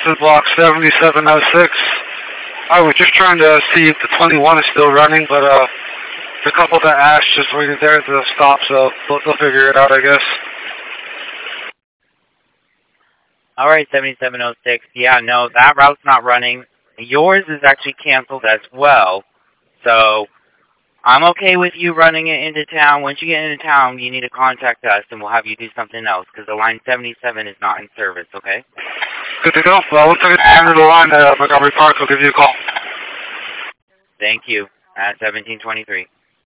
Boston Block 7706. I was just trying to see if the 21 is still running, but the couple that asked just waited there to stop, so they'll figure it out, I guess. All right, 7706. Yeah, no, that route's not running. Yours is actually canceled as well. So I'm okay with you running it into town. Once you get into town, you need to contact us, and we'll have you do something else, because the line 77 is not in service, okay? Good to go. Well, once I get to the end of the line at Montgomery Park, I'll give you a call. Thank you. At 1723.